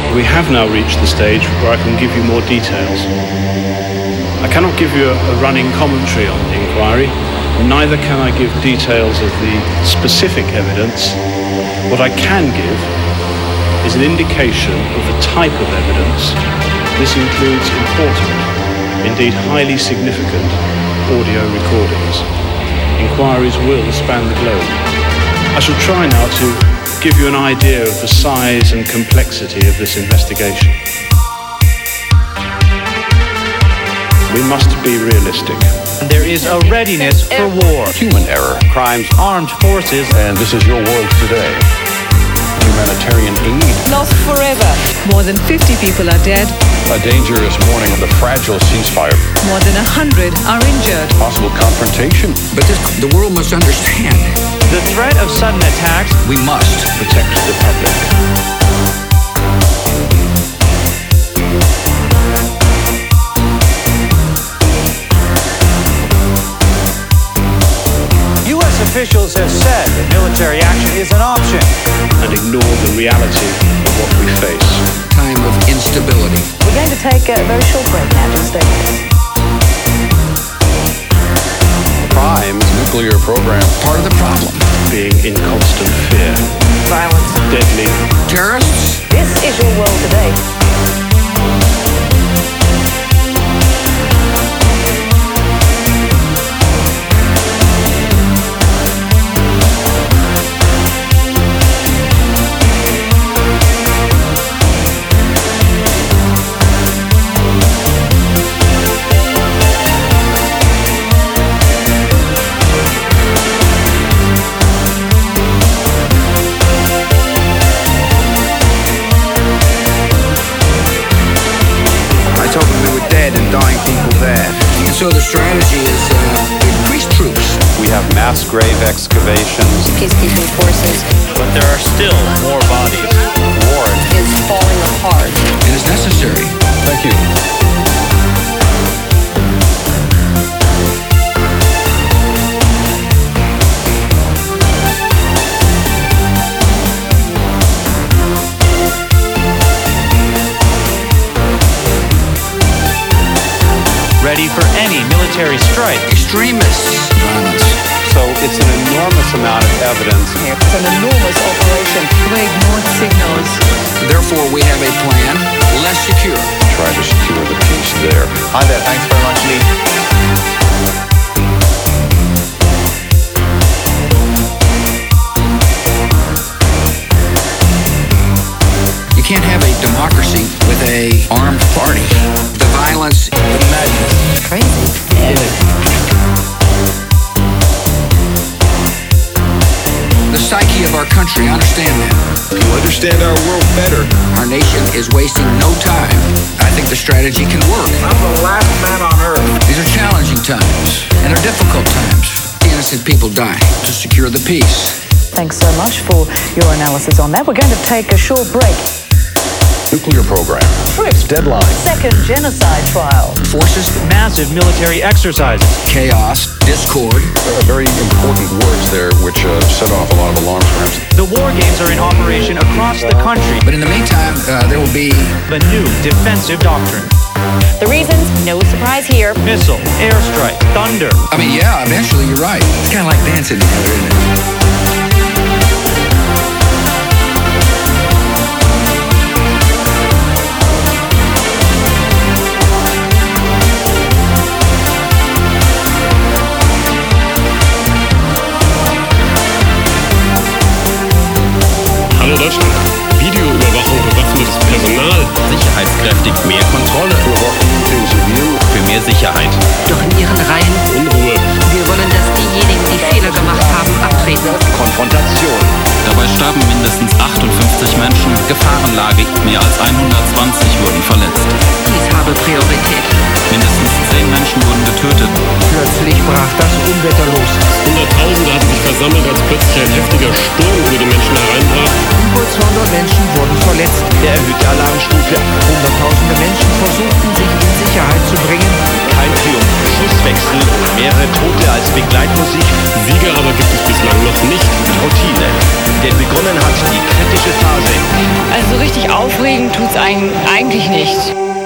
We have now reached the stage where I can give you more details. I cannot give you a running commentary on the inquiry, neither can I give details of the specific evidence. What I can give is an indication of the type of evidence. This includes important, indeed highly significant, audio recordings. Inquiries will span the globe. I shall try now to give you an idea of the size and complexity of this investigation. We must be realistic. There is a readiness for war. Human error. Crimes. Armed forces. And this is your world today. Humanitarian aid. Lost forever. More than 50 people are dead. A dangerous warning of the fragile ceasefire. More than 100 are injured. Possible confrontation. But the world must understand. The threat of sudden attacks. We must protect the public. U.S. officials have said that military action is an option. And ignore the reality of what we face. Time of instability. We're going to take a very short break now to stay with us. Crimes, nuclear program. Part of the problem. Being in constant fear. Violence. Deadly. Terrorists. This is your world today. So the strategy is increase troops. We have mass grave excavations. Peacekeeping forces. But there are still more bodies. War is falling apart. It is necessary. Thank you. Ready for any military strike. Extremists. Violence. So it's an enormous amount of evidence. It's an enormous operation. We ignored signals. Therefore, we have a plan less secure. Try to secure the peace there. Hi there. Thanks very much, Lee. You can't have a democracy with a armed party. The violence, the madness. Crazy. The psyche of our country, I understand that. You understand our world better. Our nation is wasting no time. I think the strategy can work. I'm the last man on earth. These are challenging times, and they're difficult times. Innocent people die to secure the peace. Thanks so much for your analysis on that. We're going to take a short break. Nuclear program. Trips. Deadline. Second genocide trial. Forces, Massive military exercises. chaos, discord. Very important words there, which set off a lot of alarms for him. The war games are in operation across the country. But in the meantime, there will be The new defensive doctrine. The reasons, no surprise here. Missile, airstrike, thunder. yeah, eventually you're right. It's kind of like dancing together, isn't it? Hallo Deutschland. Videoüberwachung bewaffnetes Personal. Sicherheitskräftig mehr Kontrolle. Für mehr Sicherheit. Doch in ihren Reihen. Unruhe. Wir wollen, dass diejenigen, die Fehler gemacht haben, abtreten. Konfrontation. Dabei starben mindestens 58 Menschen. Gefahrenlage. Mehr als 120 wurden verletzt. Dies habe Priorität. Mindestens 10 Menschen wurden getötet. Plötzlich brach das Unwetter los. Hunderttausende hatten sich versammelt, als plötzlich ein heftiger Sturm über die Menschen hereinbrach. Über 200 Menschen wurden verletzt. Der erhöhte Alarmstufe. Hunderttausende Menschen versuchten, sich in Sicherheit zu bringen. Kein Triumph. Schusswechsel. Mehrere Tote als Begleitmusik. Sieger aber gibt es bislang noch nicht. Routine. Denn begonnen hat die kritische Phase. Also richtig aufregen tut's eigentlich nicht.